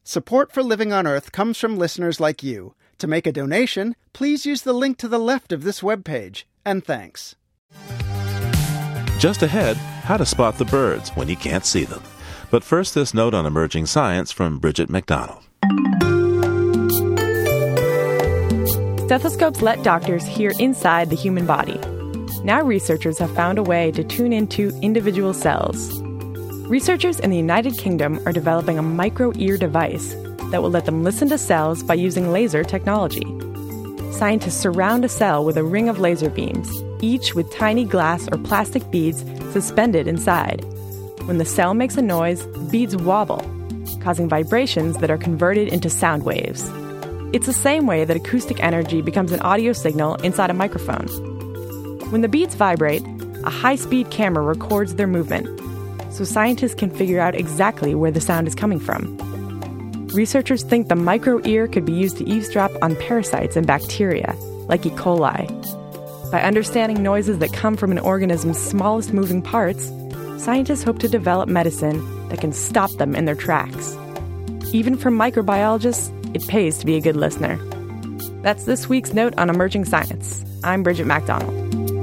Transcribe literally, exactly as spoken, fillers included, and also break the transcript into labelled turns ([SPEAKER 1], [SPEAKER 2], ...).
[SPEAKER 1] Support for Living on Earth comes from listeners like you. To make a donation, please use the link to the left of this webpage. And thanks.
[SPEAKER 2] Just ahead, how to spot the birds when you can't see them. But first, this note on emerging science from Bridget McDonald.
[SPEAKER 3] Stethoscopes let doctors hear inside the human body. Now researchers have found a way to tune into individual cells. Researchers in the United Kingdom are developing a micro-ear device that will let them listen to cells by using laser technology. Scientists surround a cell with a ring of laser beams, each with tiny glass or plastic beads suspended inside. When the cell makes a noise, beads wobble, causing vibrations that are converted into sound waves. It's the same way that acoustic energy becomes an audio signal inside a microphone. When the beads vibrate, a high-speed camera records their movement, so scientists can figure out exactly where the sound is coming from. Researchers think the micro-ear could be used to eavesdrop on parasites and bacteria, like E. coli. By understanding noises that come from an organism's smallest moving parts, scientists hope to develop medicine that can stop them in their tracks. Even for microbiologists, it pays to be a good listener. That's this week's note on emerging science. I'm Bridget McDonald.